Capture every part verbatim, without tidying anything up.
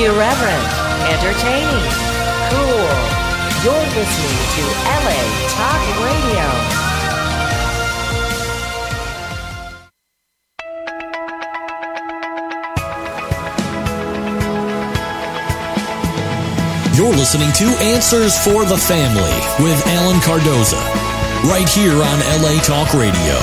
Irreverent, entertaining, cool. You're listening to L A Talk Radio. You're listening to Answers for the Family with Alan Cardoza, right here on L A Talk Radio.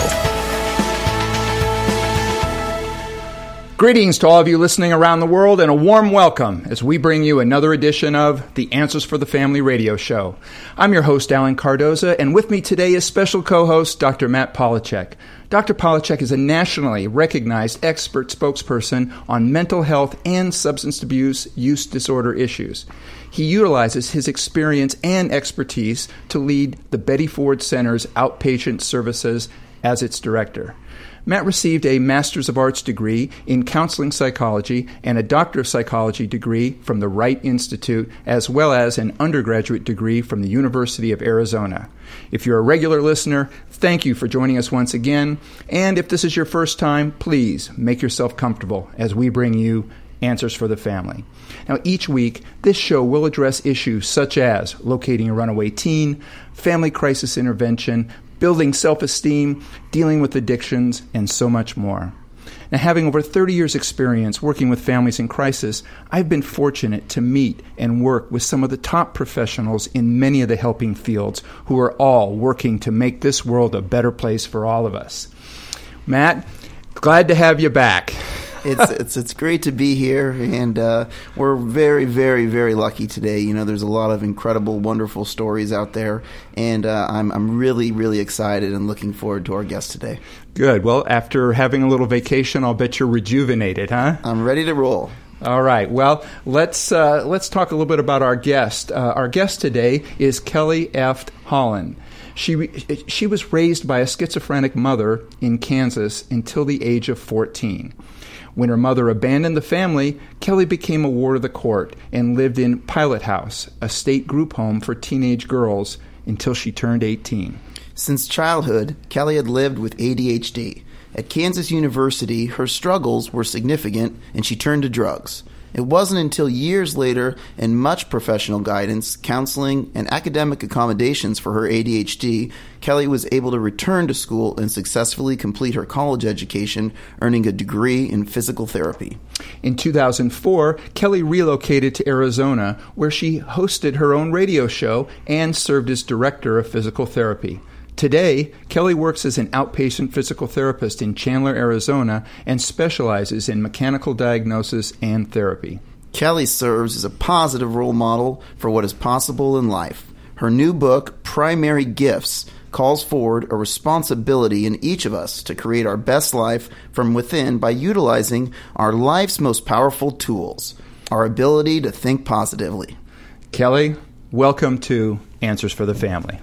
Greetings to all of you listening around the world, and a warm welcome as we bring you another edition of the Answers for the Family radio show. I'm your host, Alan Cardoza, and with me today is special co-host Doctor Matt Polachek. Doctor Polachek is a nationally recognized expert spokesperson on mental health and substance abuse use disorder issues. He utilizes his experience and expertise to lead the Betty Ford Center's outpatient services as its director. Matt received a Master's of Arts degree in counseling psychology and a Doctor of Psychology degree from the Wright Institute, as well as an undergraduate degree from the University of Arizona. If you're a regular listener, thank you for joining us once again. And if this is your first time, please make yourself comfortable as we bring you Answers for the Family. Now, each week, this show will address issues such as locating a runaway teen, family crisis intervention, building self-esteem, dealing with addictions, and so much more. Now, having over thirty years' experience working with families in crisis, I've been fortunate to meet and work with some of the top professionals in many of the helping fields who are all working to make this world a better place for all of us. Matt, glad to have you back. It's it's it's great to be here, and uh, we're very, very, very lucky today. You know, there's a lot of incredible, wonderful stories out there, and uh, I'm I'm really, really excited and looking forward to our guest today. Good. Well, after having a little vacation, I'll bet you're rejuvenated, huh? I'm ready to roll. All right. Well, let's uh, let's talk a little bit about our guest. Uh, our guest today is Kelly Eft Holland. She she was raised by a schizophrenic mother in Kansas until the age of fourteen. When her mother abandoned the family, Kelly became a ward of the court and lived in Pilot House, a state group home for teenage girls, until she turned eighteen. Since childhood, Kelly had lived with A D H D. At Kansas University, her struggles were significant, and she turned to drugs. It wasn't until years later, and much professional guidance, counseling, and academic accommodations for her A D H D, Kelly was able to return to school and successfully complete her college education, earning a degree in physical therapy. In two thousand four, Kelly relocated to Arizona, where she hosted her own radio show and served as director of physical therapy. Today, Kelly works as an outpatient physical therapist in Chandler, Arizona, and specializes in mechanical diagnosis and therapy. Kelly serves as a positive role model for what is possible in life. Her new book, Primary Gifts, calls forward a responsibility in each of us to create our best life from within by utilizing our life's most powerful tools, our ability to think positively. Kelly, welcome to Answers for the Family.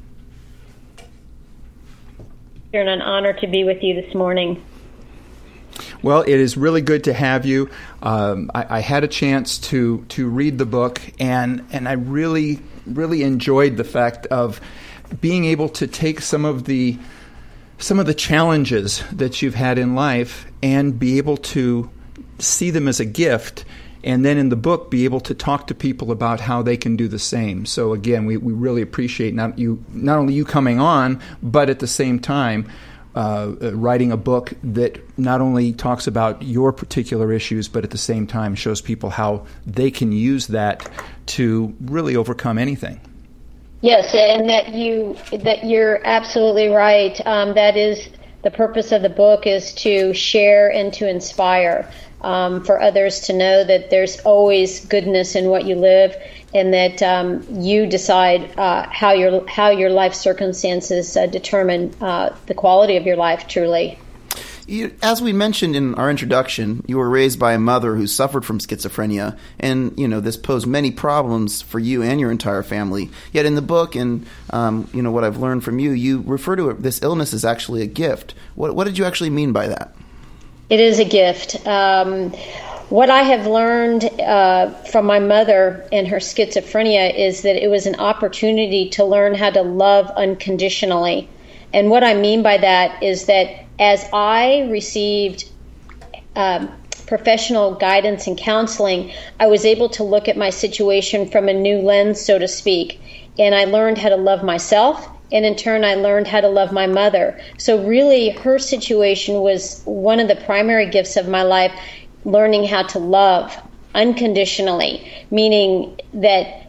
It's an honor to be with you this morning. Well, it is really good to have you. Um, I, I had a chance to to read the book, and and I really really enjoyed the fact of being able to take some of the some of the challenges that you've had in life and be able to see them as a gift. And then in the book, be able to talk to people about how they can do the same. So again, we, we really appreciate not you, not only you coming on, but at the same time, uh, writing a book that not only talks about your particular issues, but at the same time shows people how they can use that to really overcome anything. Yes, and that you that you're absolutely right. Um, that is the purpose of the book, is to share and to inspire. Um, for others to know that there's always goodness in what you live, and that um, you decide uh, how your how your life circumstances uh, determine uh, the quality of your life. Truly, you, as we mentioned in our introduction, you were raised by a mother who suffered from schizophrenia, and you know this posed many problems for you and your entire family. Yet in the book, and um, you know what I've learned from you, you refer to it, this illness as actually a gift. What what did you actually mean by that? It is a gift. Um, what I have learned uh, from my mother and her schizophrenia is that it was an opportunity to learn how to love unconditionally. And what I mean by that is that as I received um, professional guidance and counseling, I was able to look at my situation from a new lens, so to speak. And I learned how to love myself. And in turn, I learned how to love my mother. So really, her situation was one of the primary gifts of my life, learning how to love unconditionally, meaning that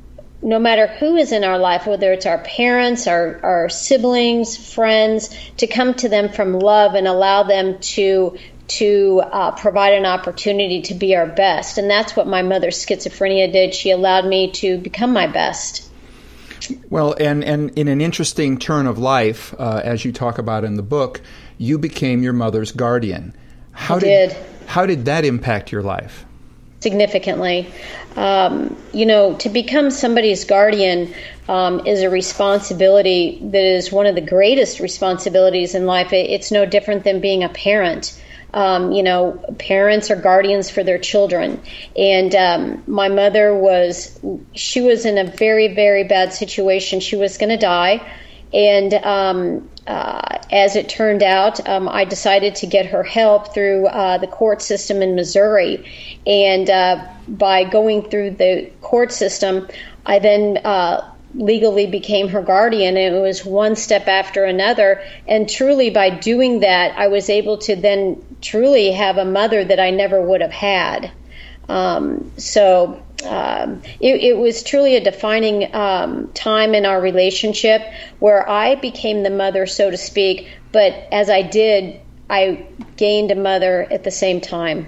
no matter who is in our life, whether it's our parents, our, our siblings, friends, to come to them from love and allow them to to uh, provide an opportunity to be our best. And that's what my mother's schizophrenia did. She allowed me to become my best. Well, and, and in an interesting turn of life, uh, as you talk about in the book, you became your mother's guardian. How I did, did. How did that impact your life? Significantly. Um, you know, to become somebody's guardian um, is a responsibility that is one of the greatest responsibilities in life. It, it's no different than being a parent. Um, you know, parents are guardians for their children. And um, my mother was, she was in a very, very bad situation. She was going to die. And um, uh, as it turned out, um, I decided to get her help through uh, the court system in Missouri. And uh, by going through the court system, I then uh, legally became her guardian, and it was one step after another. And truly, by doing that, I was able to then truly have a mother that I never would have had. Um, so um, it, it was truly a defining um, time in our relationship where I became the mother, so to speak. But as I did, I gained a mother at the same time.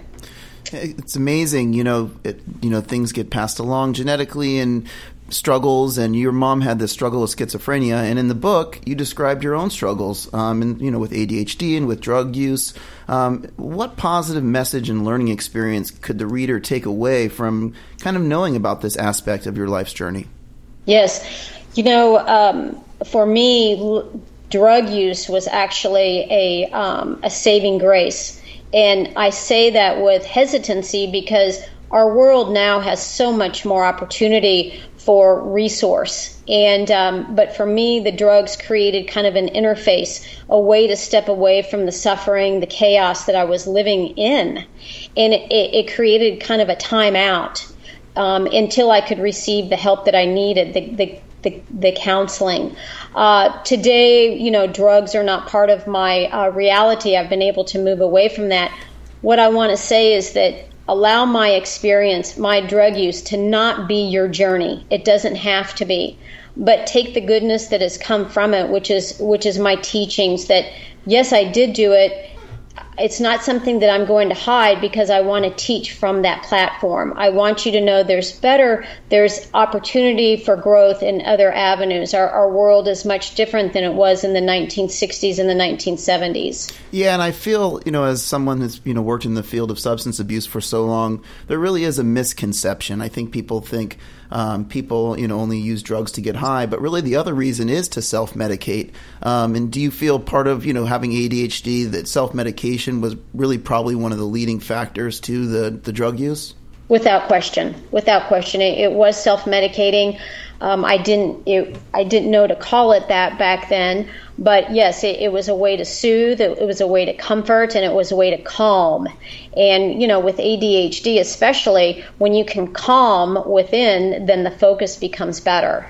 It's amazing, you know. It, you know, things get passed along genetically and struggles, and your mom had this struggle with schizophrenia, and in the book you described your own struggles, um, and you know, with A D H D and with drug use. Um, what positive message and learning experience could the reader take away from kind of knowing about this aspect of your life's journey? Yes, you know, um, for me, l- drug use was actually a um, a saving grace, and I say that with hesitancy because our world now has so much more opportunity for resource. And um, but for me, the drugs created kind of an interface, a way to step away from the suffering, the chaos that I was living in. And it, it created kind of a timeout um, until I could receive the help that I needed, the, the, the, the counseling. Uh, today, you know, drugs are not part of my uh, reality. I've been able to move away from that. What I want to say is that allow my experience, my drug use, to not be your journey. It doesn't have to be. But take the goodness that has come from it, which is which is my teachings, that, yes, I did do it. It's not something that I'm going to hide because I want to teach from that platform. I want you to know there's better, there's opportunity for growth in other avenues. Our, our world is much different than it was in the nineteen sixties and the nineteen seventies. Yeah, and I feel, you know, as someone who's, you know, worked in the field of substance abuse for so long, there really is a misconception. I think people think um, people, you know, only use drugs to get high, but really the other reason is to self-medicate. Um, and do you feel part of, you know, having A D H D that self-medication was really probably one of the leading factors to the, the drug use? Without question, without question, it, it was self-medicating. Um, I didn't, it, I didn't know to call it that back then, but yes, it, it was a way to soothe, it, it was a way to comfort, and it was a way to calm. And you know, with A D H D, especially when you can calm within, then the focus becomes better.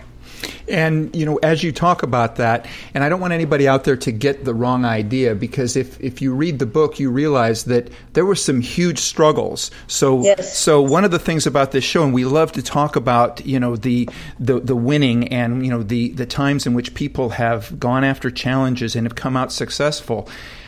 And, you know, as you talk about that, and I don't want anybody out there to get the wrong idea, because if, if you read the book, you realize that there were some huge struggles. So, yes. so one of the things about this show, and we love to talk about, you know, the, the, the winning and, you know, the, the times in which people have gone after challenges and have come out successful.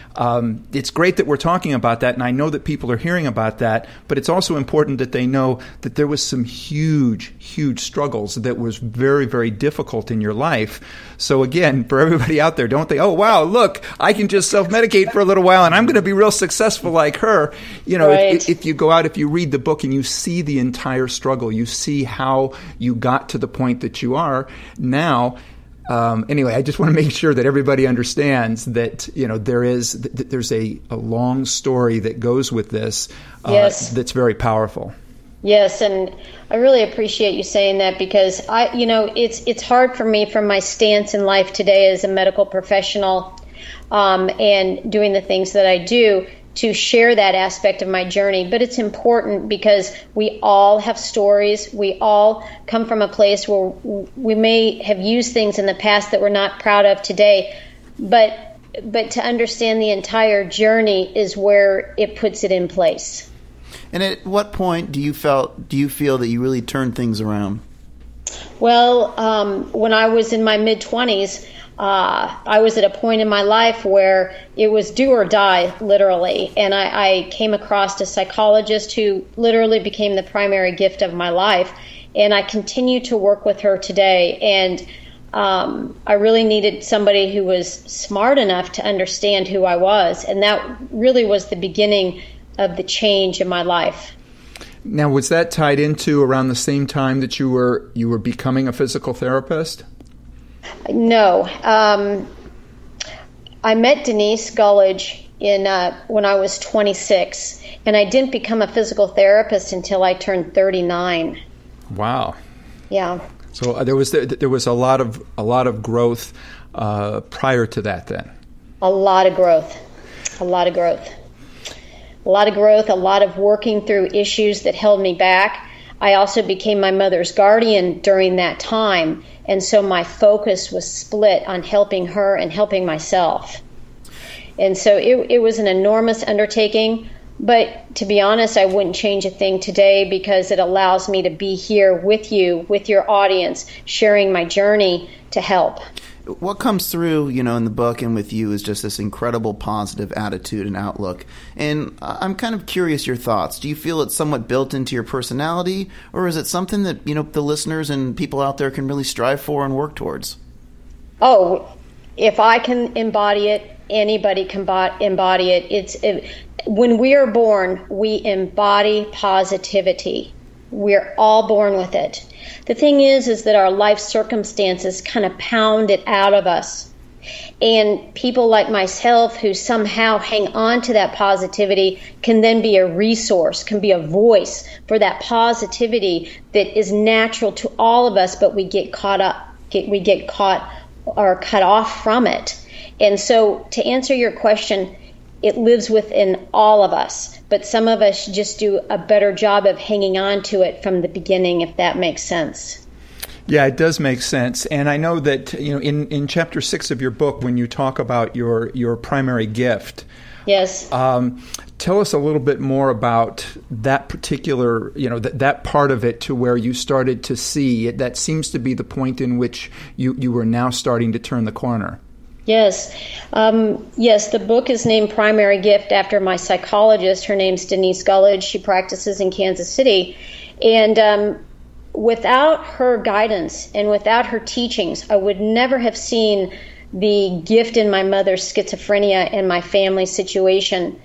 Um, it's great that we're talking about that, and I know that people are hearing about that, but it's also important that they know that there was some huge, huge struggles that was very, very difficult in your life. So again, for everybody out there, don't think, oh, wow, look, I can just self-medicate for a little while and I'm going to be real successful like her. You know, right. if, if you go out, if you read the book and you see the entire struggle, you see how you got to the point that you are now. Um, anyway, I just want to make sure that everybody understands that, you know, there is th- there's a, a long story that goes with this uh, yes. that's very powerful. Yes, and I really appreciate you saying that, because I, you know, it's it's hard for me from my stance in life today as a medical professional um, and doing the things that I do to share that aspect of my journey. But it's important because we all have stories. We all come from a place where we may have used things in the past that we're not proud of today. But but to understand the entire journey is where it puts it in place. And at what point do you felt do you feel that you really turned things around? Well, um, when I was in my mid-twenties, uh, I was at a point in my life where it was do or die, literally. And I, I came across a psychologist who literally became the primary gift of my life. And I continue to work with her today. And um, I really needed somebody who was smart enough to understand who I was. And that really was the beginning of the change in my life. Now, was that tied into around the same time that you were you were becoming a physical therapist? No. Um, I met Denise Gullidge in uh, when I was twenty-six, and I didn't become a physical therapist until I turned thirty-nine. Wow. Yeah. So uh, there was there was a lot of a lot of growth uh, prior to that. Then. A lot of growth. A lot of growth. A lot of growth, a lot of working through issues that held me back. I also became my mother's guardian during that time, and so my focus was split on helping her and helping myself. And so it, it was an enormous undertaking, but to be honest, I wouldn't change a thing today because it allows me to be here with you, with your audience, sharing my journey to help. What comes through, you know, in the book and with you is just this incredible positive attitude and outlook. And I'm kind of curious your thoughts. Do you feel it's somewhat built into your personality, or is it something that, you know, the listeners and people out there can really strive for and work towards? Oh, if I can embody it, anybody can embody it. It's it, when we are born, we embody positivity. We're all born with it. The thing is, is that our life circumstances kind of pound it out of us. And people like myself who somehow hang on to that positivity can then be a resource, can be a voice for that positivity that is natural to all of us, but we get caught up, get, we get caught or cut off from it. And so to answer your question, it lives within all of us, but some of us just do a better job of hanging on to it from the beginning, if that makes sense. Yeah, it does make sense. And I know that, you know, in, in chapter six of your book, when you talk about your, your primary gift, yes, um, tell us a little bit more about that particular, you know, that that part of it to where you started to see it. That seems to be the point in which you, you were now starting to turn the corner. Yes. Um, yes, the book is named Primary Gift after my psychologist. Her name's Denise Gullidge. She practices in Kansas City. And um, without her guidance and without her teachings, I would never have seen the gift in my mother's schizophrenia and my family situation.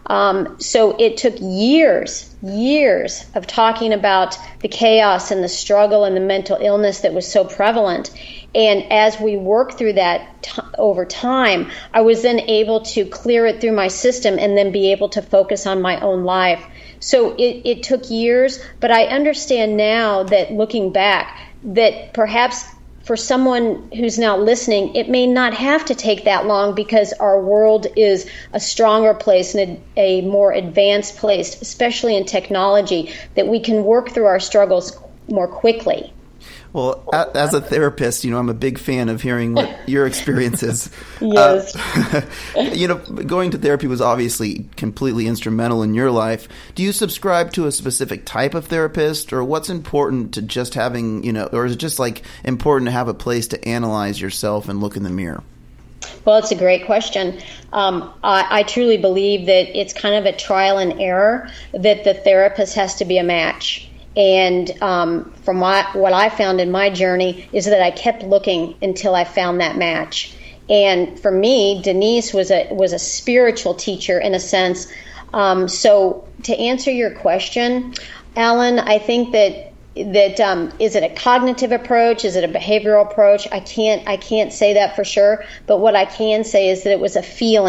Um, so it took years, years of talking about the chaos and the struggle and the mental illness that was so prevalent. And as we worked through that t- over time, I was then able to clear it through my system and then be able to focus on my own life. So it, it took years, but I understand now that looking back, that perhaps for someone who's now listening, it may not have to take that long because our world is a stronger place and a, a more advanced place, especially in technology, that we can work through our struggles more quickly. Well, as a therapist, you know, I'm a big fan of hearing what your experience is. Yes. Uh, you know, going to therapy was obviously completely instrumental in your life. Do you subscribe to a specific type of therapist, or what's important to just having, you know, or is it just like important to have a place to analyze yourself and look in the mirror? Well, it's a great question. Um, I, I truly believe that it's kind of a trial and error, that the therapist has to be a match. And um, from my, what I found in my journey is that I kept looking until I found that match. And for me, Denise was a was a spiritual teacher in a sense. Um, so to answer your question, Alan, I think that that um, is it a cognitive approach? Is it a behavioral approach? I can't I can't say that for sure. But what I can say is that it was a feeling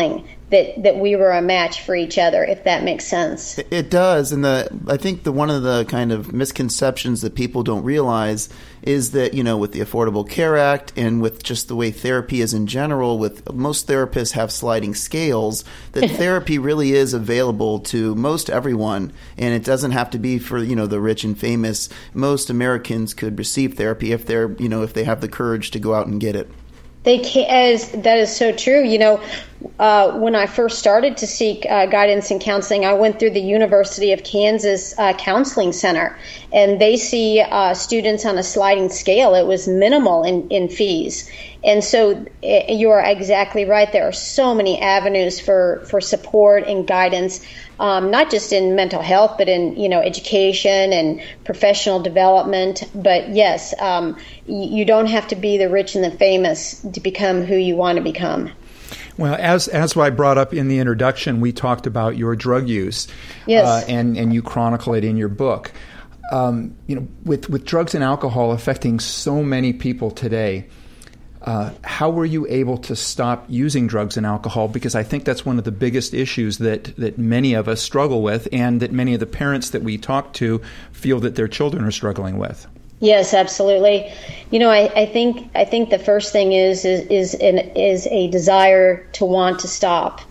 that, that we were a match for each other, if that makes sense. It does. And the I think the one of the kind of misconceptions that people don't realize is that, you know, with the Affordable Care Act and with just the way therapy is in general, with most therapists have sliding scales, that therapy really is available to most everyone. And it doesn't have to be for, you know, the rich and famous. Most Americans could receive therapy if they're, you know, if they have the courage to go out and get it. They can, as that is so true. You know, uh, when I first started to seek uh, guidance and counseling, I went through the University of Kansas uh, Counseling Center, and they see uh, students on a sliding scale. It was minimal in, in fees. And so it, you are exactly right. There are so many avenues for, for support and guidance, um, not just in mental health, but in, you know, education and professional development. But yes, um, you, you don't have to be the rich and the famous to become who you want to become. Well, as as I brought up in the introduction, we talked about your drug use, yes. uh, and and you chronicle it in your book. Um, you know, with with drugs and alcohol affecting so many people today, uh, how were you able to stop using drugs and alcohol? Because I think that's one of the biggest issues that that many of us struggle with, and that many of the parents that we talk to feel that their children are struggling with. Yes, absolutely. You know, I, I think I think the first thing is is is, an, is a desire to want to stop,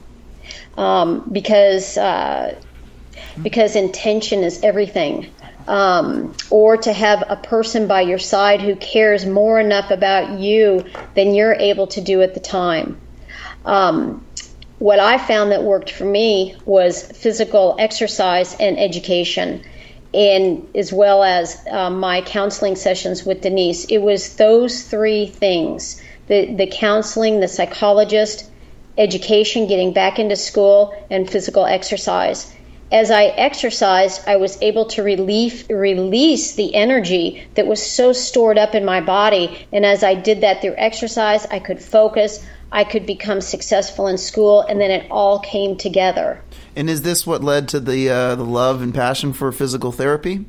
um, because uh, because intention is everything. Um, or to have a person by your side who cares more enough about you than you're able to do at the time. Um, what I found that worked for me was physical exercise and education, and as well as um, my counseling sessions with Denise. It was those three things: the the counseling, the psychologist, education, getting back into school, and physical exercise. As I exercised, I was able to relieve, release the energy that was so stored up in my body. And as I did that through exercise, I could focus, I could become successful in school, and then it all came together. And is this what led to the uh, the love and passion for physical therapy?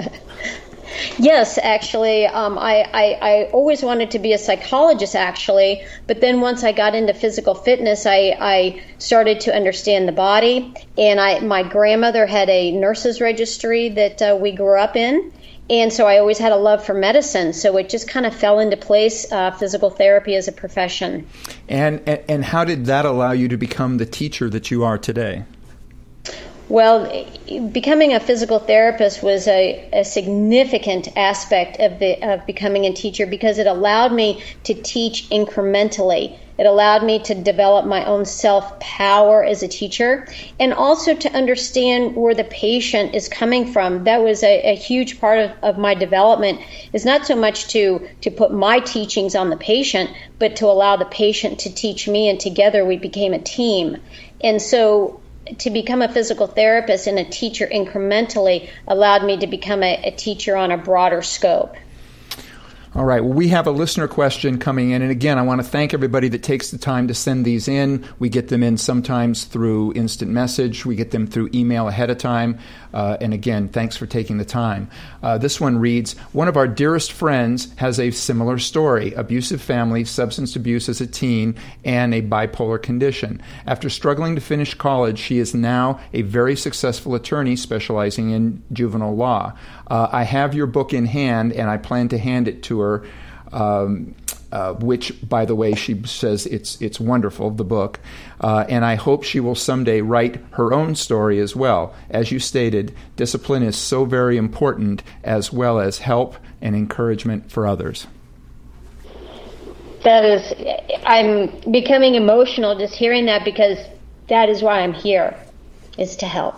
Yes, actually. Um, I, I, I always wanted to be a psychologist, actually. But then once I got into physical fitness, I, I started to understand the body. And I, my grandmother had a nurse's registry that uh, we grew up in. And so I always had a love for medicine. So it just kind of fell into place, uh, physical therapy as a profession. And, and and how did that allow you to become the teacher that you are today? Well, becoming a physical therapist was a, a significant aspect of the of becoming a teacher, because it allowed me to teach incrementally. It allowed me to develop my own self-power as a teacher, and also to understand where the patient is coming from. That was a, a huge part of, of my development, is not so much to, to put my teachings on the patient, but to allow the patient to teach me, and together we became a team. And so to become a physical therapist and a teacher incrementally allowed me to become a, a teacher on a broader scope. All right. Well, we have a listener question coming in. And again, I want to thank everybody that takes the time to send these in. We get them in sometimes through instant message. We get them through email ahead of time. Uh, and again, thanks for taking the time. Uh, this one reads, one of our dearest friends has a similar story: abusive family, substance abuse as a teen, and a bipolar condition. After struggling to finish college, she is now a very successful attorney specializing in juvenile law. Uh, I have your book in hand, and I plan to hand it to her, um, uh, which, by the way, she says it's it's wonderful, the book. Uh, and I hope she will someday write her own story as well. As you stated, discipline is so very important, as well as help and encouragement for others. That is, I'm becoming emotional just hearing that, because that is why I'm here, is to help.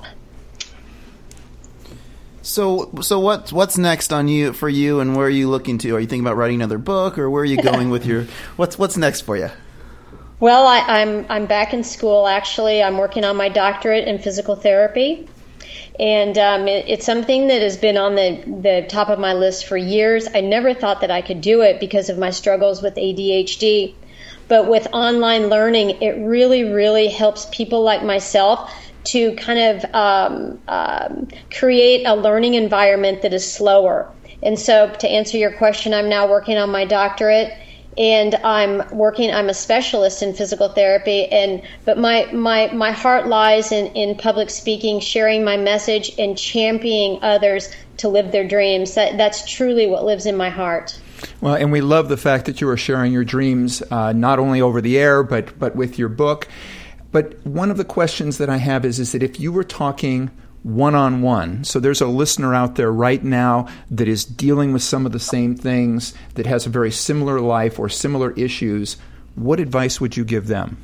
So, so what what's next on you for you, and where are you looking to? Are you thinking about writing another book, or where are you going with your what's what's next for you? Well, I, I'm I'm back in school. Actually, I'm working on my doctorate in physical therapy, and um, it, it's something that has been on the the top of my list for years. I never thought that I could do it because of my struggles with A D H D, but with online learning, it really, really helps people like myself to kind of um, um, create a learning environment that is slower. And so to answer your question, I'm now working on my doctorate, and I'm working, I'm a specialist in physical therapy, and but my, my, my heart lies in, in public speaking, sharing my message, and championing others to live their dreams. That, that's truly what lives in my heart. Well, and we love the fact that you are sharing your dreams, uh, not only over the air, but but with your book. But one of the questions that I have is, is that if you were talking one-on-one, so there's a listener out there right now that is dealing with some of the same things, that has a very similar life or similar issues, what advice would you give them?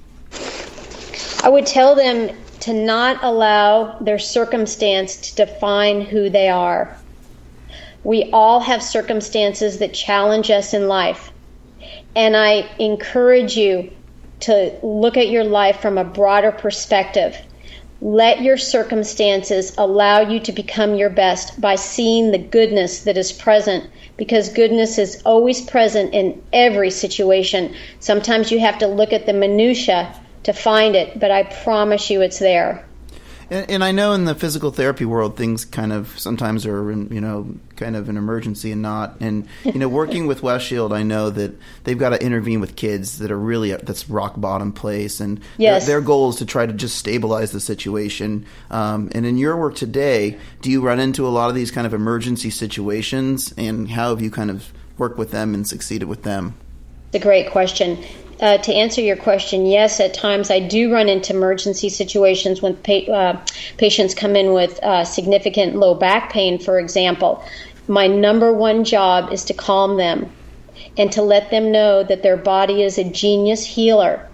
I would tell them to not allow their circumstance to define who they are. We all have circumstances that challenge us in life. And I encourage you to look at your life from a broader perspective. Let your circumstances allow you to become your best by seeing the goodness that is present, because goodness is always present in every situation. Sometimes you have to look at the minutia to find it, but I promise you it's there. And, and I know in the physical therapy world, things kind of sometimes are, you know, kind of an emergency and not. And, you know, working with West Shield, I know that they've got to intervene with kids that are really at this rock bottom place. And yes. their, their goal is to try to just stabilize the situation. Um, and in your work today, do you run into a lot of these kind of emergency situations? And how have you kind of worked with them and succeeded with them? It's a great question. Uh, to answer your question, yes, at times I do run into emergency situations when pa- uh, patients come in with uh, significant low back pain, for example. My number one job is to calm them and to let them know that their body is a genius healer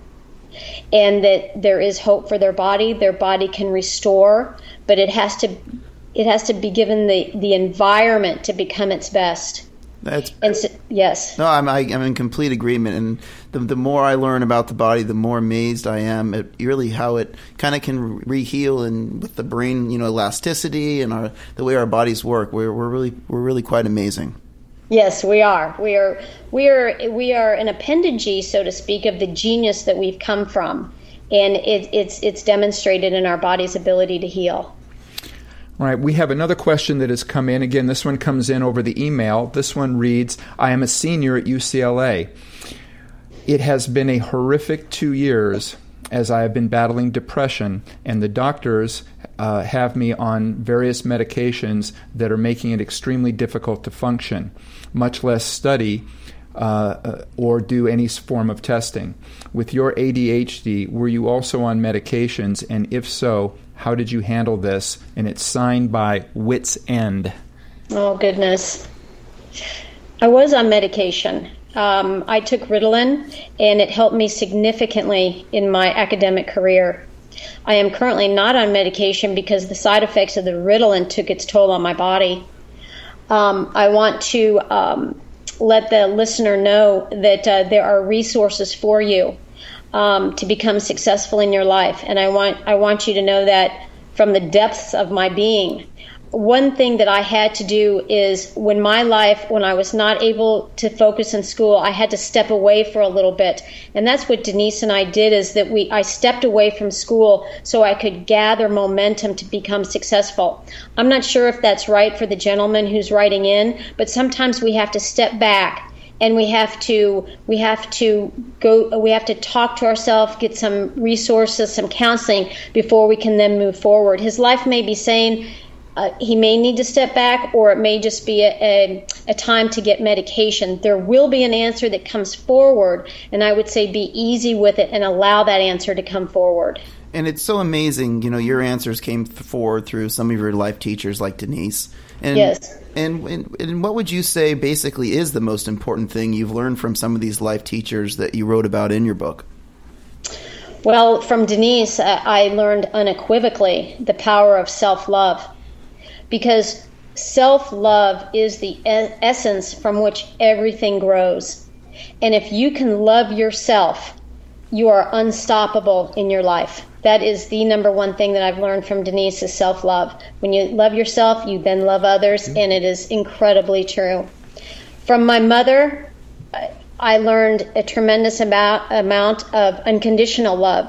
and that there is hope for their body. Their body can restore, but it has to it has to be given the, the environment to become its best. That's and so, yes. No, I'm I, I'm in complete agreement. And the the more I learn about the body, the more amazed I am at really how it kind of can re-heal, and with the brain, you know, elasticity and our the way our bodies work. We're we're really we're really quite amazing. Yes, we are. We are we are we are an appendage, so to speak, of the genius that we've come from, and it, it's it's demonstrated in our body's ability to heal. All right, we have another question that has come in. Again, this one comes in over the email. This one reads, I am a senior at U C L A. It has been a horrific two years as I have been battling depression, and the doctors uh, have me on various medications that are making it extremely difficult to function, much less study uh, or do any form of testing. With your A D H D, were you also on medications, and if so, how did you handle this? And it's signed by Wits End. Oh, goodness. I was on medication. Um, I took Ritalin, and it helped me significantly in my academic career. I am currently not on medication because the side effects of the Ritalin took its toll on my body. Um, I want to um, let the listener know that uh, there are resources for you Um, to become successful in your life. And I want I want you to know that from the depths of my being. One thing that I had to do is when my life, when I was not able to focus in school, I had to step away for a little bit. And that's what Denise and I did, is that we I stepped away from school so I could gather momentum to become successful. I'm not sure if that's right for the gentleman who's writing in, but sometimes we have to step back. And we have to we have to go we have to talk to ourselves, get some resources, some counseling before we can then move forward. His life may be saying uh, he may need to step back, or it may just be a, a, a time to get medication. There will be an answer that comes forward, and I would say be easy with it and allow that answer to come forward. And it's so amazing, you know, your answers came forward through some of your life teachers like Denise. And, yes. And, and and what would you say basically is the most important thing you've learned from some of these life teachers that you wrote about in your book? Well, from Denise, I learned unequivocally the power of self-love, because self-love is the essence from which everything grows. And if you can love yourself, you are unstoppable in your life. That is the number one thing that I've learned from Denise, is self-love. When you love yourself, you then love others, and it is incredibly true. From my mother, I learned a tremendous amount, amount of unconditional love.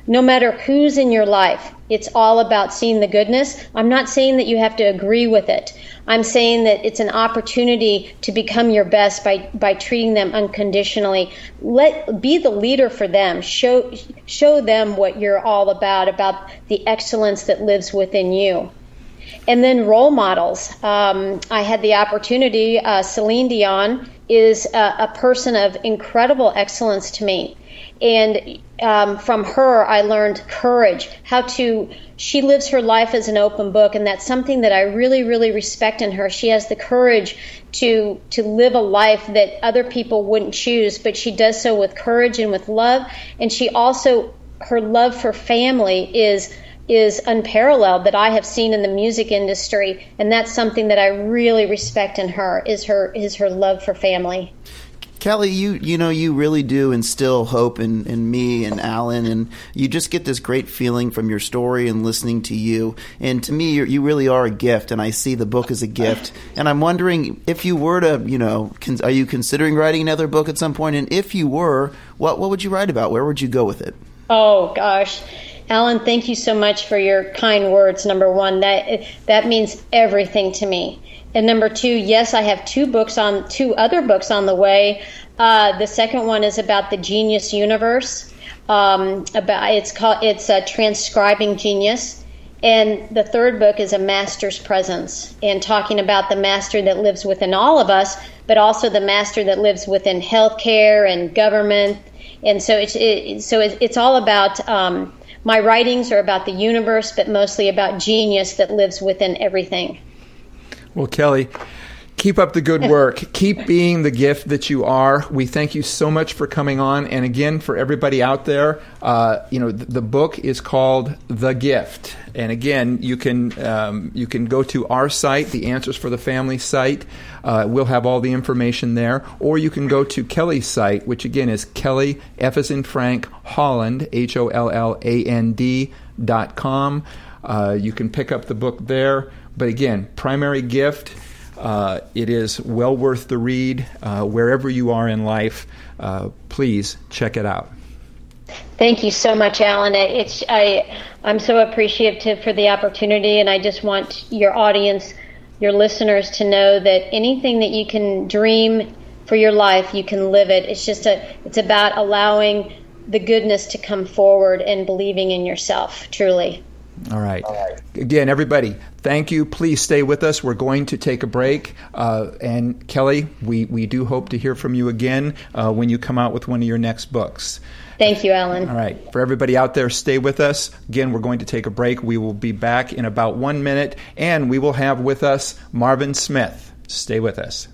no matter who's in your life, it's all about seeing the goodness. I'm not saying that you have to agree with it. I'm saying that it's an opportunity to become your best by, by treating them unconditionally. Let be the leader for them. Show show them what you're all about, about the excellence that lives within you. And then role models. Um, I had the opportunity, uh, Celine Dion is a, a person of incredible excellence to me. And um, from her, I learned courage, how to, she lives her life as an open book, and that's something that I really, really respect in her. She has the courage to to live a life that other people wouldn't choose, but she does so with courage and with love. And she also, her love for family is is unparalleled that I have seen in the music industry, and that's something that I really respect in her, is her is her love for family. Kelly, you you know, you really do instill hope in, in me and Alan, and you just get this great feeling from your story and listening to you. And to me, you're, you really are a gift, and I see the book as a gift. And I'm wondering if you were to, you know, con- are you considering writing another book at some point? And if you were, what what would you write about? Where would you go with it? Oh, gosh. Alan, thank you so much for your kind words, number one. That that means everything to me. And number two, yes, I have two books on two other books on the way. Uh, the second one is about the genius universe. Um, about it's called it's uh, Transcribing Genius, and the third book is A Master's Presence, and talking about the master that lives within all of us, but also the master that lives within healthcare and government. And so it's it, so it's all about. Um, my writings are about the universe, but mostly about genius that lives within everything. Well, Kelly, keep up the good work. Keep being the gift that you are. We thank you so much for coming on. And again, for everybody out there, uh, you know, the, the book is called The Gift. And again, you can um, you can go to our site, the Answers for the Family site. Uh, we'll have all the information there. Or you can go to Kelly's site, which again is Kelly, F as in Frank, Holland, H O L L A N D dot com. Uh, you can pick up the book there. But again, primary gift, uh, it is well worth the read. Uh, wherever you are in life, uh, please check it out. Thank you so much, Alan. It's I, I'm so appreciative for the opportunity, and I just want your audience, your listeners, to know that anything that you can dream for your life, you can live it. It's just a, it's about allowing the goodness to come forward and believing in yourself, truly. All right. All right. Again, everybody, thank you. Please stay with us. We're going to take a break. Uh, and Kelly, we, we do hope to hear from you again uh, when you come out with one of your next books. Thank you, Alan. All right. For everybody out there, stay with us. Again, we're going to take a break. We will be back in about one minute, and we will have with us Marvin Smith. Stay with us.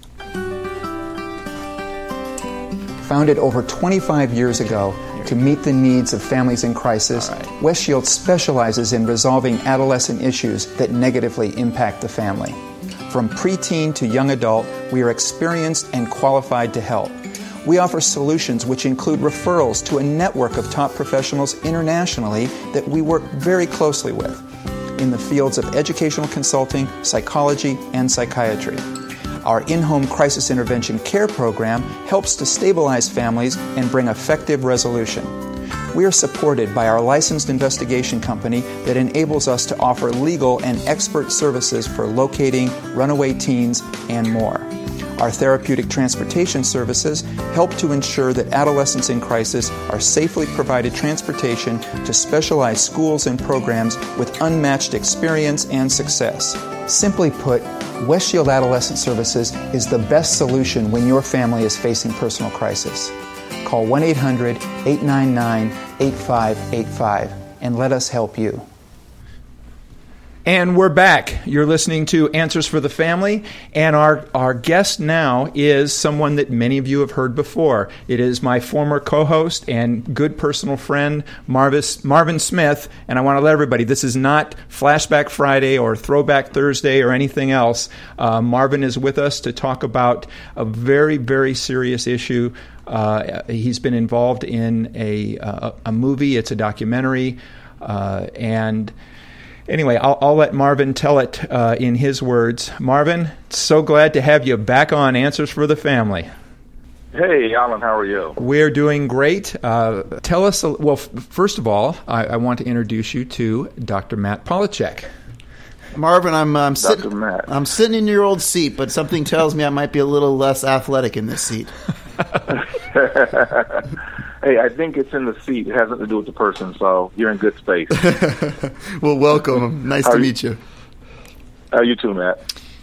Founded over twenty-five years ago to meet the needs of families in crisis, right. West Shield specializes in resolving adolescent issues that negatively impact the family. From preteen to young adult, we are experienced and qualified to help. We offer solutions which include referrals to a network of top professionals internationally that we work very closely with in the fields of educational consulting, psychology, and psychiatry. Our in-home crisis intervention care program helps to stabilize families and bring effective resolution. We are supported by our licensed investigation company that enables us to offer legal and expert services for locating runaway teens and more. Our therapeutic transportation services help to ensure that adolescents in crisis are safely provided transportation to specialized schools and programs with unmatched experience and success. Simply put, West Shield Adolescent Services is the best solution when your family is facing personal crisis. Call one eight hundred, eight nine nine, eight five eight five and let us help you. And we're back. You're listening to Answers for the Family, and our, our guest now is someone that many of you have heard before. It is my former co-host and good personal friend, Marvis, Marvin Smith, and I want to let everybody, this is not Flashback Friday or Throwback Thursday or anything else. Uh, Marvin is with us to talk about a very, very serious issue. Uh, he's been involved in a, a, a movie. It's a documentary, uh, and... Anyway, I'll, I'll let Marvin tell it uh, in his words. Marvin, so glad to have you back on Answers for the Family. Hey, Alan, how are you? We're doing great. Uh, tell us, a, well, f- first of all, I, I want to introduce you to Doctor Matt Polachek. Marvin, I'm I'm Doctor sitting Matt. I'm sitting in your old seat, but something tells me I might be a little less athletic in this seat. Hey, I think it's in the seat. It has nothing to do with the person, so you're in good space. Well, welcome. Nice How to are meet you. you? How are you too, Matt?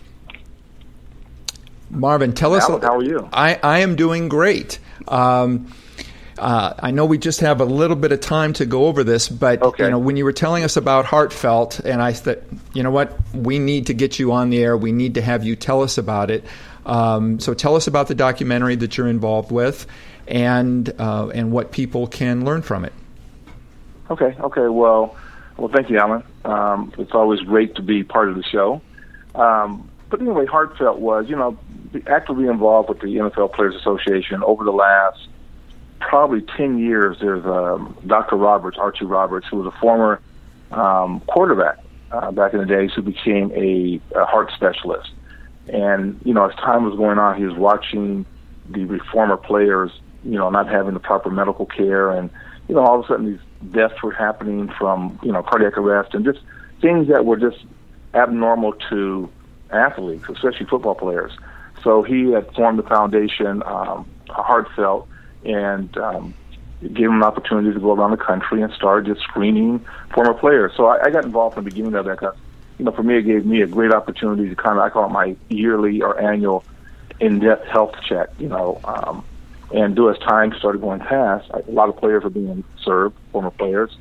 Marvin, tell us. Alan, how are you? I, I am doing great. Um, uh, I know we just have a little bit of time to go over this, but Okay. you know, when you were telling us about Heartfelt, and I thought, you know what, we need to get you on the air. We need to have you tell us about it. Um, so tell us about the documentary that you're involved with, and uh, and what people can learn from it. Okay, okay. Well, well, thank you, Alan. Um, it's always great to be part of the show. Um, but anyway, Heartfelt was, you know, actively involved with the N F L Players Association over the last probably ten years. There's um, Doctor Roberts, Archie Roberts, who was a former um, quarterback uh, back in the days, who became a, a heart specialist. And, you know, as time was going on, he was watching the former players, you know, not having the proper medical care. And, you know, all of a sudden these deaths were happening from, you know, cardiac arrest and just things that were just abnormal to athletes, especially football players. So he had formed the foundation, um, Heartfelt, and um, gave him an opportunity to go around the country and start just screening former players. So I, I got involved in the beginning of that because, you know, for me, it gave me a great opportunity to kind of, I call it my yearly or annual in-depth health check, you know, um, and do as time started going past, a lot of players were being served, former players.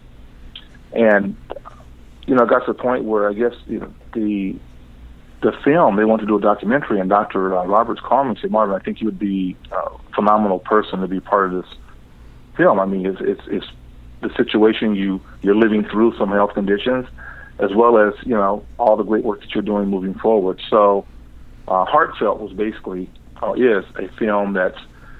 And, you know, it got to the point where I guess, you know, the the film, they wanted to do a documentary, and Doctor Uh, Roberts called me and said, Marvin, I think you would be a phenomenal person to be part of this film. I mean, it's it's, it's the situation you, you're living through, some health conditions, as well as, you know, all the great work that you're doing moving forward. So uh, Heartfelt was basically, uh, is a film that's,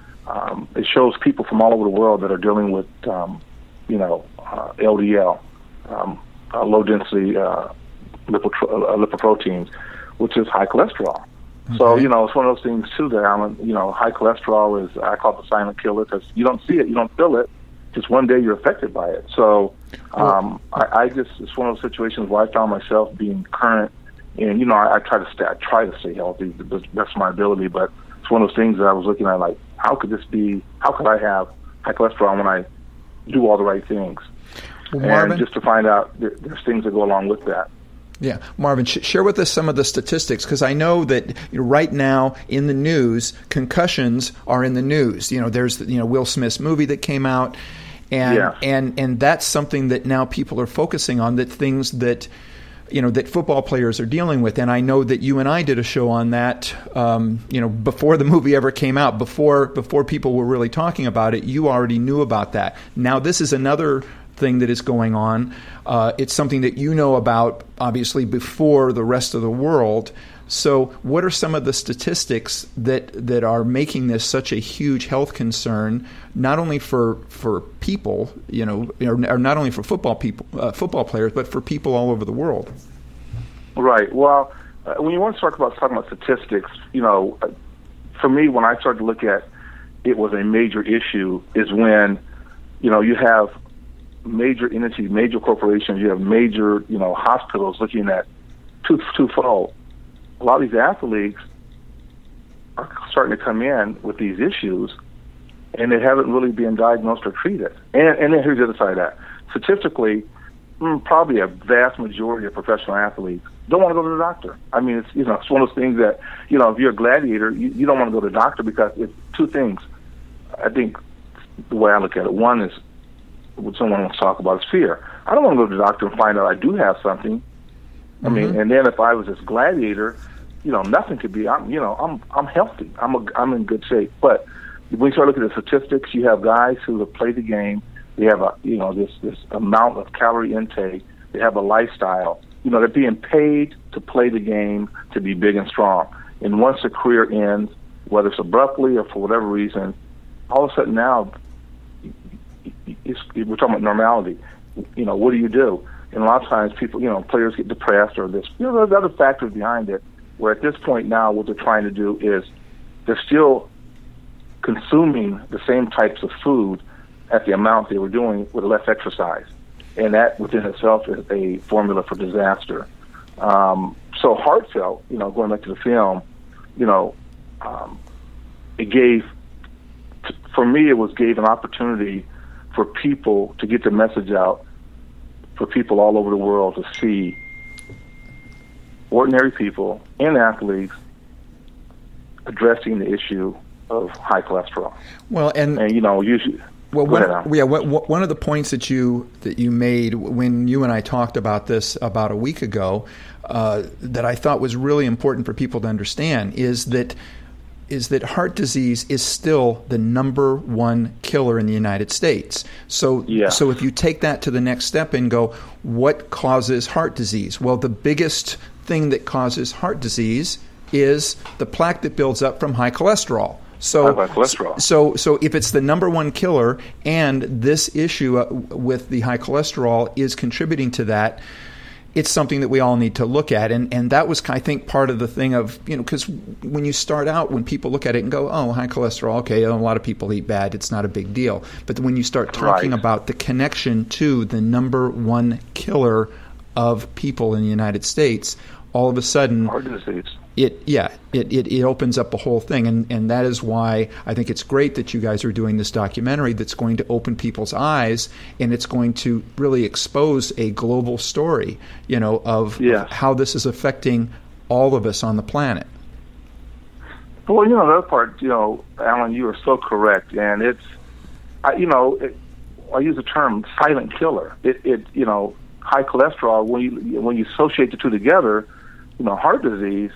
um, it shows people from all over the world that are dealing with, um, you know, uh, L D L, um, uh, low-density uh, lipotro- uh, lipoproteins, which is high cholesterol. Okay. So, you know, it's one of those things, too, that, Alan, you know, high cholesterol is, I call it the silent killer, because you don't see it, you don't feel it, just one day you're affected by it. So um, I, I just, it's one of those situations where I found myself being current, and, you know, I, I try to stay, I try to stay healthy to the best of my ability, but it's one of those things that I was looking at, like, how could this be, how could I have high cholesterol when I do all the right things? Well, Marvin, and just to find out there, there's things that go along with that. Yeah, Marvin, sh- share with us some of the statistics, because I know that, you know, right now in the news, concussions are in the news. You know, there's, you know, Will Smith's movie that came out, and yeah. and and that's something that now people are focusing on, that things that, you know, that football players are dealing with. And I know that you and I did a show on that, um, you know, before the movie ever came out, before before people were really talking about it. You already knew about that. Now this is another thing that is going on. Uh, it's something that you know about, obviously, before the rest of the world. So what are some of the statistics that, that are making this such a huge health concern, not only for for people, you know, or, or not only for football people, uh, football players, but for people all over the world? Right. Well, uh, when you want to talk about talking about statistics, you know, uh, for me, when I started to look at it was a major issue, is when, you know, you have major entities, major corporations, you have major, you know, hospitals looking at two twofold. A lot of these athletes are starting to come in with these issues, and they haven't really been diagnosed or treated. And, and then here's the other side of that. Statistically, mm, probably a vast majority of professional athletes don't want to go to the doctor. I mean, it's, you know, it's one of those things that, you know, if you're a gladiator, you, you don't want to go to the doctor because it's two things. I think the way I look at it, one is what someone wants to talk about is fear. I don't want to go to the doctor and find out I do have something. I mm-hmm. mean, and then if I was this gladiator, you know, nothing could be. I'm, you know, I'm, I'm healthy. I'm, a, I'm in good shape. But when you start looking at the statistics, you have guys who have played the game. They have a, you know, this, this amount of calorie intake. They have a lifestyle. You know, they're being paid to play the game, to be big and strong. And once the career ends, whether it's abruptly or for whatever reason, all of a sudden now, it's, we're talking about normality. You know, what do you do? And a lot of times people, you know, players get depressed or this, you know, there's other factors behind it, where at this point now what they're trying to do is they're still consuming the same types of food at the amount they were doing with less exercise. And that within itself is a formula for disaster. Um, so heartfelt, you know, going back to the film, you know, um, it gave, for me, it was gave an opportunity for people to get the message out, for people all over the world to see ordinary people and athletes addressing the issue of high cholesterol. Well, and, and you know, usually. Well, Go one, ahead, yeah, one of the points that you that you made when you and I talked about this about a week ago, uh, that I thought was really important for people to understand is that is that heart disease is still the number one killer in the United States. So, yeah. so if you take that to the next step and go, what causes heart disease? Well, the biggest thing that causes heart disease is the plaque that builds up from high cholesterol. So, high cholesterol. so, so if it's the number one killer, and this issue uh, with the high cholesterol is contributing to that, it's something that we all need to look at. And and that was, I think, part of the thing of, you know, because when you start out, when people look at it and go, oh, high cholesterol, okay, a lot of people eat bad, it's not a big deal. But when you start talking Right. about the connection to the number one killer of people in the United States, all of a sudden, Heart disease. It yeah it, it it opens up the whole thing, and and that is why I think it's great that you guys are doing this documentary that's going to open people's eyes, and it's going to really expose a global story, you know, of, Yes. of how this is affecting all of us on the planet. Well, you know, the other part, you know, Alan, you are so correct, and it's, I, you know, it, I use the term silent killer. It, it, you know, high cholesterol, when you when you associate the two together, you know, heart disease,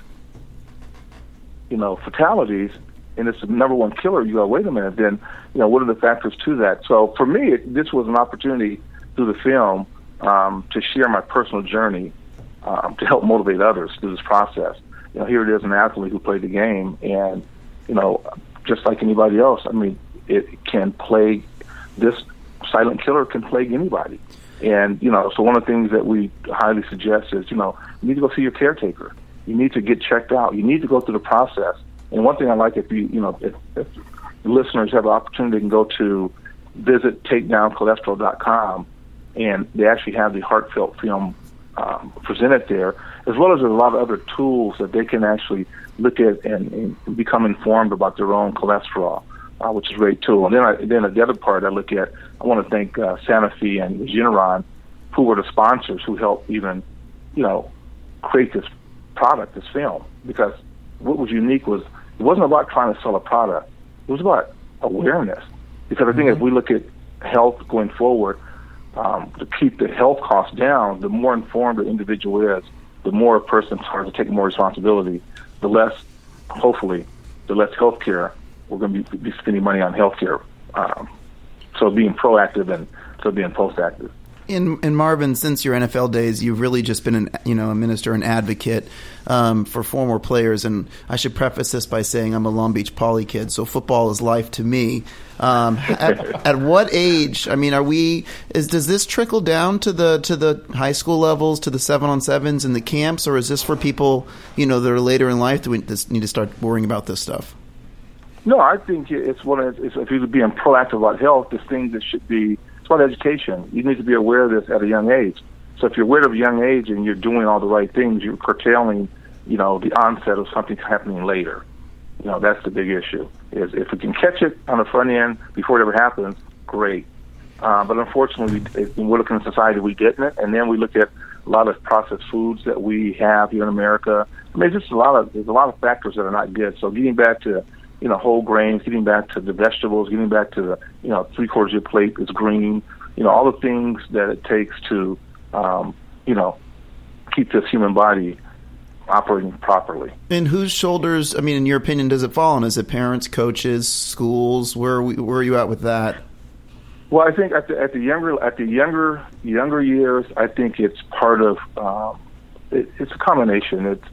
you know, fatalities, and it's the number one killer, you go, wait a minute, then, you know, what are the factors to that? So for me, it, this was an opportunity through the film um, to share my personal journey, um, to help motivate others through this process. You know, here it is, an athlete who played the game, and, you know, just like anybody else, I mean, it can plague, this silent killer can plague anybody. And, you know, so one of the things that we highly suggest is, you know, you need to go see your caretaker. You need to get checked out. You need to go through the process. And one thing I like, if you, you know, if, if listeners have an opportunity, they can go to visit take down cholesterol dot com, and they actually have the heartfelt film um, presented there, as well as there's a lot of other tools that they can actually look at and, and become informed about their own cholesterol, uh, which is a great tool. And then, I, then the other part I look at, I want to thank uh, Sanofi and Regeneron, who were the sponsors who helped even, you know, create this product, this film, because what was unique was it wasn't about trying to sell a product. It was about awareness. Because I think if we look at health going forward, um, to keep the health costs down, the more informed the individual is, the more a person starts to take more responsibility, the less, hopefully, the less health care we're going to be, be spending money on health care. Um, so being proactive and so being post-active. In, in Marvin, since your N F L days, you've really just been an, you know, a minister and advocate um, for former players. And I should preface this by saying I'm a Long Beach Poly kid, so football is life to me. Um, at, at what age? I mean, are we? Is does this trickle down to the to the high school levels, to the seven on sevens and the camps, or is this for people, you know, that are later in life that need to start worrying about this stuff? No, I think it's one of it's, if you're being proactive about health, it's things that should be. It's about education. You need to be aware of this at a young age. So if you're aware of a young age and you're doing all the right things, you're curtailing, you know, the onset of something happening later. You know, that's the big issue. Is if we can catch it on the front end before it ever happens, great. Uh, but unfortunately, we, when we look in society, we didn't it, and then we look at a lot of processed foods that we have here in America. I mean, just a lot of there's a lot of factors that are not good. So getting back to you know, whole grains, getting back to the vegetables, getting back to the, you know, three quarters of your plate is green, you know, all the things that it takes to, um, you know, keep this human body operating properly. And whose shoulders, I mean, in your opinion, does it fall on? Is it parents, coaches, schools? Where are, we, where are you at with that? Well, I think at the, at the younger at the younger younger years, I think it's part of, um, it, it's a combination. It's,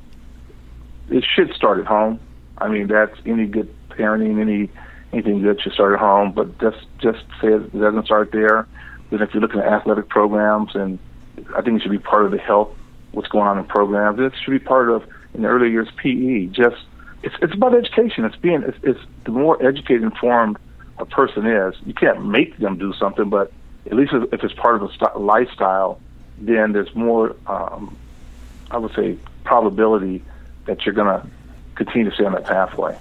it should start at home. I mean, that's any good parenting, any anything good should start at home. But just just say it doesn't start there. Then if you're looking at athletic programs, and I think it should be part of the health, what's going on in programs. It should be part of in the early years P E. Just it's it's about education. It's being it's, it's the more educated, informed a person is, you can't make them do something, but at least if, if it's part of the st- lifestyle, then there's more, um, I would say, probability that you're going to continue to stay on that pathway.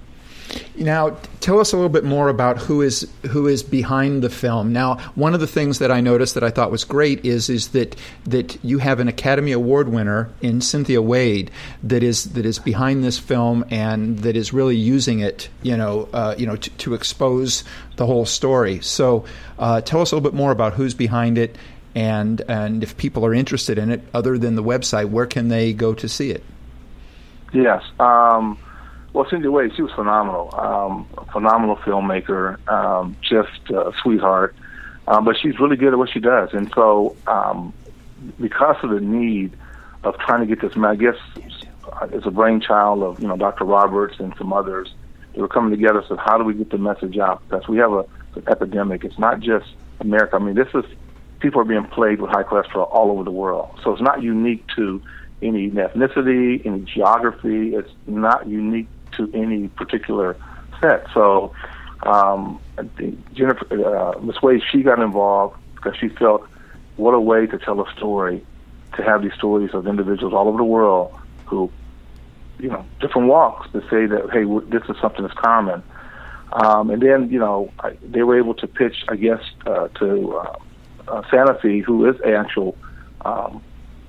Now, tell us a little bit more about who is who is behind the film. Now, one of the things that I noticed that I thought was great is is that that you have an Academy Award winner in Cynthia Wade that is that is behind this film and that is really using it, you know, uh, you know, to, to expose the whole story. So, uh, tell us a little bit more about who's behind it, and and if people are interested in it, other than the website, where can they go to see it? Yes. Um, Well, Cynthia Wade, she was phenomenal, um, a phenomenal filmmaker, um, just a sweetheart. Um, but she's really good at what she does. And so um, because of the need of trying to get this, I guess it's a brainchild of, you know, Doctor Roberts and some others. They were coming together and said, how do we get the message out? Because we have a, an epidemic. It's not just America. I mean, this is, people are being plagued with high cholesterol all over the world. So it's not unique to any ethnicity, any geography. It's not unique to any particular set. So um, I think Jennifer, uh, Miz Wade, she got involved because she felt what a way to tell a story, to have these stories of individuals all over the world who, you know, different walks, to say that, hey, this is something that's common. Um, and then, you know, I, they were able to pitch, I guess, uh, to uh, uh, Sanofi, who is an actual um,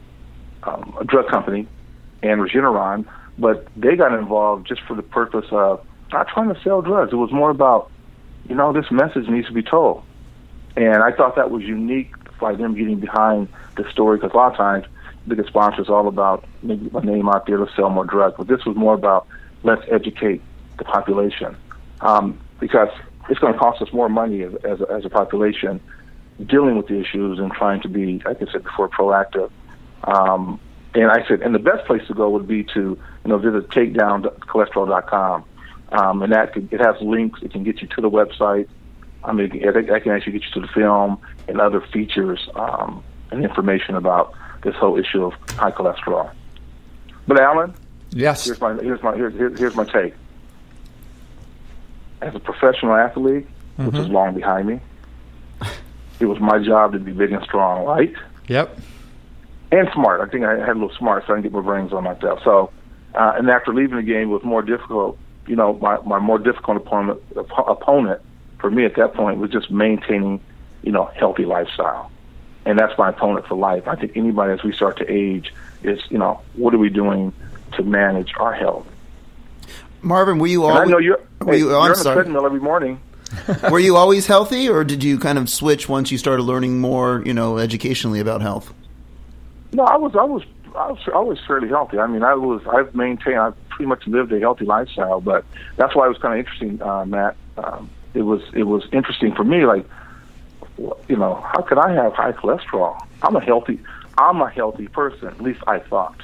um, a drug company, and Regeneron, but they got involved just for the purpose of not trying to sell drugs. It was more about, you know, this message needs to be told. And I thought that was unique by them getting behind the story, because a lot of times the sponsors all about maybe my name out there to sell more drugs. But this was more about let's educate the population, um, because it's going to cost us more money as, as, a, as a population dealing with the issues and trying to be, like I said before, proactive. Um, And I said, and the best place to go would be to, you know, visit take down cholesterol dot com. Um, and that could, it has links. It can get you to the website. I mean, it, it can actually get you to the film and other features um, and information about this whole issue of high cholesterol. But Alan, yes, here's my here's my here's here's, here's my take. As a professional athlete, mm-hmm. which is long behind me, it was my job to be big and strong, right? Yep. And smart. I think I had a little smart, so I didn't get my brains on myself. So, uh, and after leaving the game, it was more difficult. You know, my, my more difficult opponent, opponent for me at that point was just maintaining, you know, healthy lifestyle. And that's my opponent for life. I think anybody, as we start to age, is, you know, what are we doing to manage our health? Marvin, were you always? And I know you're, were hey, you, oh, you're I'm on sorry. the treadmill every morning. Were you always healthy, or did you kind of switch once you started learning more, you know, educationally about health? No, I was, I was, I was, I was fairly healthy. I mean, I was, I've maintained, I've pretty much lived a healthy lifestyle. But that's why it was kind of interesting, uh, Matt. Um, it was, it was interesting for me. Like, you know, how could I have high cholesterol? I'm a healthy, I'm a healthy person. At least I thought.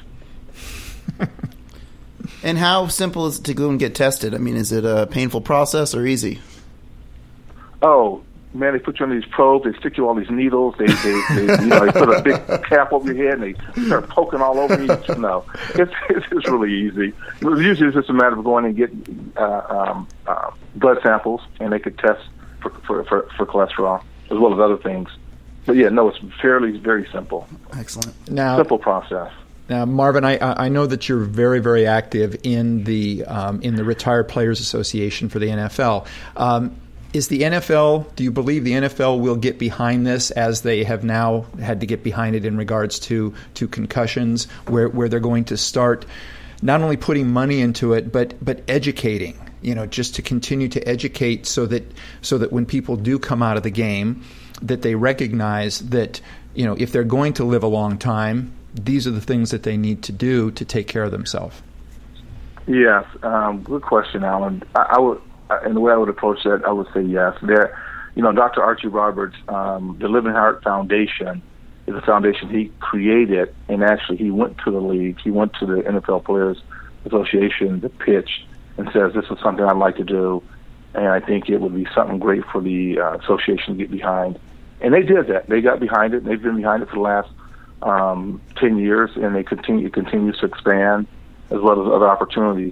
And how simple is it to go and get tested? I mean, is it a painful process or easy? Oh. Man, they put you on these probes. They stick you all these needles. They, they, they you know, they put a big cap over your head and they start poking all over you. No, it's it's, it's really easy. Usually, it's just a matter of going and getting uh, um, uh, blood samples, and they could test for, for for for cholesterol as well as other things. But yeah, no, it's fairly very simple. Excellent. Now, simple process. Now, Marvin, I, I know that you're very, very active in the um, in the Retired Players Association for the N F L. Um, Is the N F L, do you believe the N F L will get behind this as they have now had to get behind it in regards to, to concussions, where, where they're going to start not only putting money into it, but but educating, you know, just to continue to educate so that so that when people do come out of the game, that they recognize that, you know, if they're going to live a long time, these are the things that they need to do to take care of themselves? Yes, um, good question, Alan. I, I would. And the way I would approach that, I would say yes. There, you know, Doctor Archie Roberts, um, the Living Heart Foundation is a foundation he created, and actually he went to the league. He went to the N F L Players Association to pitch and says, this is something I'd like to do, and I think it would be something great for the uh, association to get behind. And they did that. They got behind it, and they've been behind it for the last um, ten years, and they continue, it continues to expand as well as other opportunities.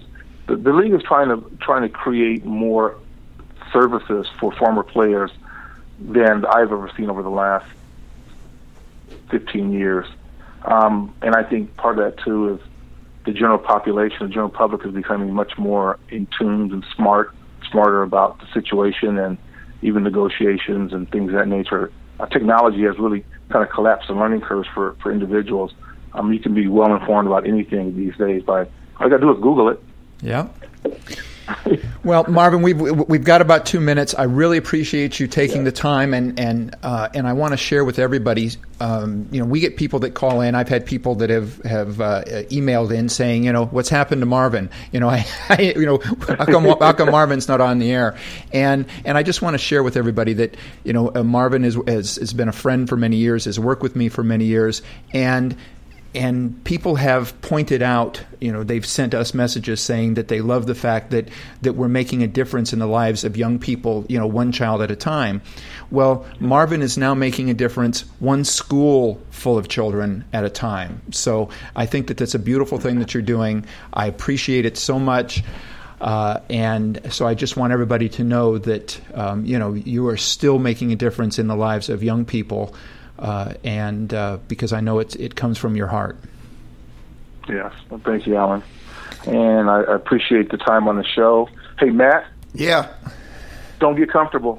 the, the league is trying to trying to create more services for former players than I've ever seen over the last fifteen years. Um, and I think part of that, too, is the general population, the general public is becoming much more in tune and smart, smarter about the situation and even negotiations and things of that nature. Uh, technology has really kind of collapsed the learning curves for, for individuals. Um, you can be well informed about anything these days by, all you got to do is Google it. Yeah. Well, Marvin, we've we've got about two minutes. I really appreciate you taking the time, and and uh, and I want to share with everybody. Um, you know, we get people that call in. I've had people that have have uh, emailed in saying, you know, what's happened to Marvin? You know, I, I you know, how come, how come Marvin's not on the air? And and I just want to share with everybody that, you know, uh, Marvin is, has has been a friend for many years, has worked with me for many years, and. And people have pointed out, you know, they've sent us messages saying that they love the fact that, that we're making a difference in the lives of young people, you know, one child at a time. Well, Marvin is now making a difference one school full of children at a time. So I think that that's a beautiful thing that you're doing. I appreciate it so much. Uh, and so I just want everybody to know that, um, you know, you are still making a difference in the lives of young people. Uh, and uh, because I know it, it comes from your heart. Yes. Well, thank you, Alan. And I, I appreciate the time on the show. Hey, Matt. Yeah. Don't get comfortable.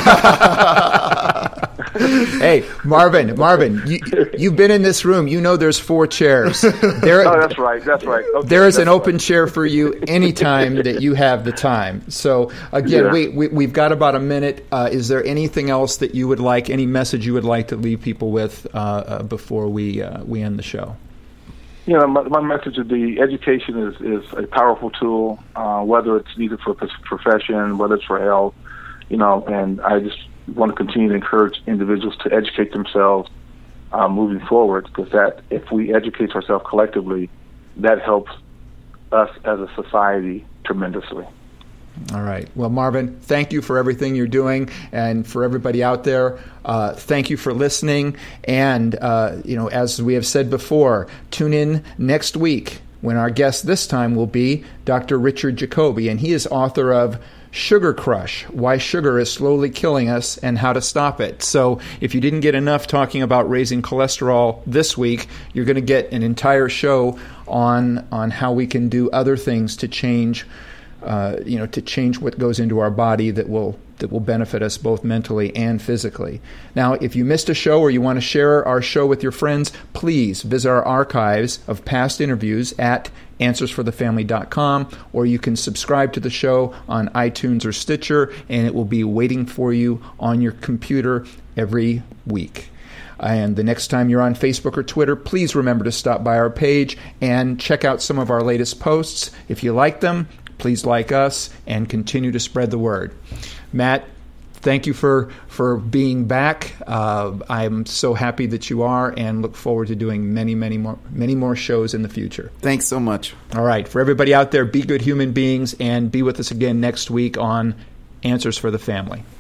Hey, Marvin, Marvin, you, you've been in this room. You know there's four chairs. There, oh, that's right. That's right. Okay, there is an open right. chair for you anytime that you have the time. So, again, yeah. we, we, we've got about a minute. Uh, is there anything else that you would like, any message you would like to leave people with uh, uh, before we uh, we end the show? You know, my, my message would be education is, is a powerful tool, uh, whether it's needed for profession, whether it's for health, you know, and I just want to continue to encourage individuals to educate themselves uh, moving forward, because that if we educate ourselves collectively, that helps us as a society tremendously. All right. Well, Marvin, thank you for everything you're doing, and for everybody out there, uh, thank you for listening. And, uh, you know, as we have said before, tune in next week when our guest this time will be Doctor Richard Jacoby, and he is author of Sugar Crush, Why Sugar is Slowly Killing Us and How to Stop It. So if you didn't get enough talking about raising cholesterol this week, you're going to get an entire show on on how we can do other things to change Uh, you know, to change what goes into our body that will that will benefit us both mentally and physically. Now, if you missed a show or you want to share our show with your friends, please visit our archives of past interviews at answers for the family dot com, or you can subscribe to the show on iTunes or Stitcher, and it will be waiting for you on your computer every week. And the next time you're on Facebook or Twitter, please remember to stop by our page and check out some of our latest posts. If you like them, please like us and continue to spread the word. Matt, thank you for, for being back. Uh, I'm so happy that you are, and look forward to doing many, many more, many more shows in the future. Thanks so much. All right. For everybody out there, be good human beings, and be with us again next week on Answers for the Family.